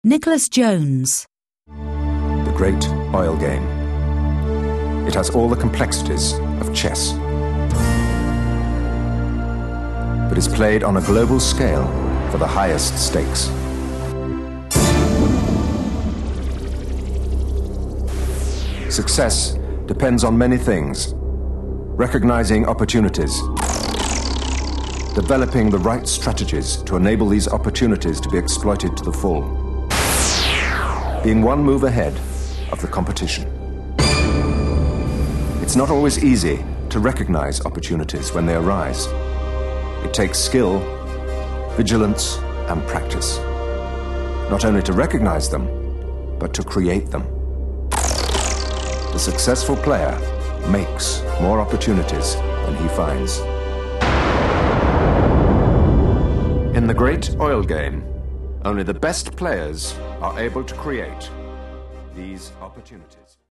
Nicholas Jones. The Great Oil Game. It has all the complexities of chess, but is played on a global scale for the highest stakes. Success depends on many things: recognizing opportunities, developing the right strategies to enable these opportunities to be exploited to the full, being one move ahead of the competition. It's not always easy to recognize opportunities when they arise. It takes skill, vigilance, and practice, not only to recognize them, but to create them. The successful player makes more opportunities than he finds. In the Great Oil Game, only the best players are able to create these opportunities.